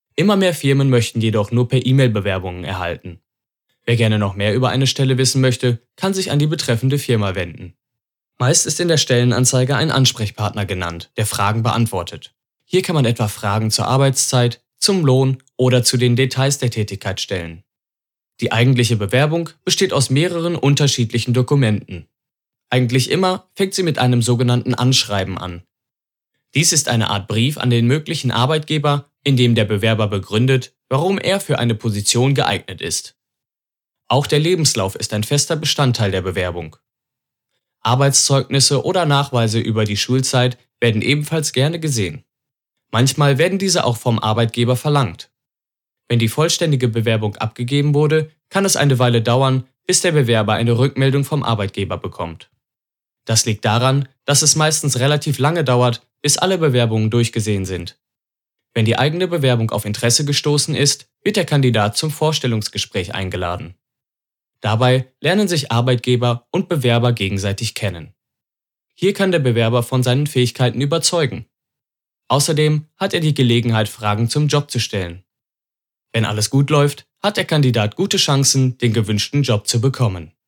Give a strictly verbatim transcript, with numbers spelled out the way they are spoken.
Immer mehr Firmen möchten jedoch nur per E-Mail Bewerbungen erhalten. Wer gerne noch mehr über eine Stelle wissen möchte, kann sich an die betreffende Firma wenden. Meist ist in der Stellenanzeige ein Ansprechpartner genannt, der Fragen beantwortet. Hier kann man etwa Fragen zur Arbeitszeit, zum Lohn oder zu den Details der Tätigkeit stellen. Die eigentliche Bewerbung besteht aus mehreren unterschiedlichen Dokumenten. Eigentlich immer fängt sie mit einem sogenannten Anschreiben an. Dies ist eine Art Brief an den möglichen Arbeitgeber, in dem der Bewerber begründet, warum er für eine Position geeignet ist. Auch der Lebenslauf ist ein fester Bestandteil der Bewerbung. Arbeitszeugnisse oder Nachweise über die Schulzeit werden ebenfalls gerne gesehen. Manchmal werden diese auch vom Arbeitgeber verlangt. Wenn die vollständige Bewerbung abgegeben wurde, kann es eine Weile dauern, bis der Bewerber eine Rückmeldung vom Arbeitgeber bekommt. Das liegt daran, dass es meistens relativ lange dauert, bis alle Bewerbungen durchgesehen sind. Wenn die eigene Bewerbung auf Interesse gestoßen ist, wird der Kandidat zum Vorstellungsgespräch eingeladen. Dabei lernen sich Arbeitgeber und Bewerber gegenseitig kennen. Hier kann der Bewerber von seinen Fähigkeiten überzeugen. Außerdem hat er die Gelegenheit, Fragen zum Job zu stellen. Wenn alles gut läuft, hat der Kandidat gute Chancen, den gewünschten Job zu bekommen.